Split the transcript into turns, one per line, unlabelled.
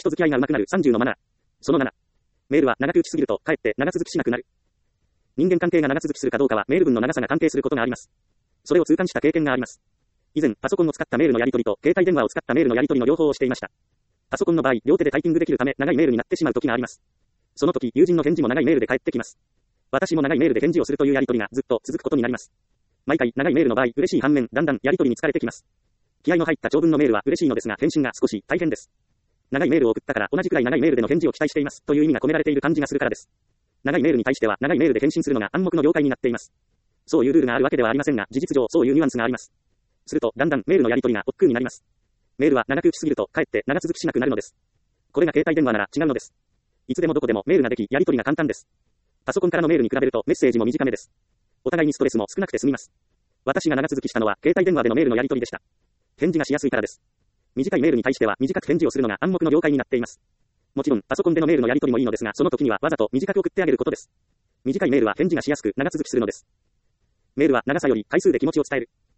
人付き合いが上手くなる30のマナー。その7。メールは長く打ちすぎると、かえって長続きしなくなる。人間関係が長続きするかどうかはメール文の長さが関係することがあります。それを痛感した経験があります。以前、パソコンを使ったメールのやり取りと、携帯電話を使ったメールのやり取りの両方をしていました。パソコンの場合、両手でタイピングできるため、長いメールになってしまう時があります。その時、友人の返事も長いメールで返ってきます。私も長いメールで返事をするというやり取りがずっと続くことになります。毎回、長いメールの場合、嬉しい反面、だんだんやり取りに疲れてきます。気合の入った長文のメールは嬉しいのですが、返信が少し大変です。長いメールを送ったから同じくらい長いメールでの返事を期待していますという意味が込められている感じがするからです。長いメールに対しては長いメールで返信するのが暗黙の了解になっています。そういうルールがあるわけではありませんが、事実上そういうニュアンスがあります。すると、だんだんメールのやり取りが億劫になります。メールは長く打ちすぎると、かえって長続きしなくなるのです。これが携帯電話なら違うのです。いつでもどこでもメールができ、やり取りが簡単です。パソコンからのメールに比べるとメッセージも短めです。お互いにストレスも少なくて済みます。私が長続きしたのは携帯電話でのメールのやり取りでした。返事がしやすいからです。短いメールに対しては短く返事をするのが暗黙の了解になっています。もちろんパソコンでのメールのやり取りもいいのですが、その時にはわざと短く送ってあげることです。短いメールは返事がしやすく長続きするのです。メールは長さより回数で気持ちを伝える。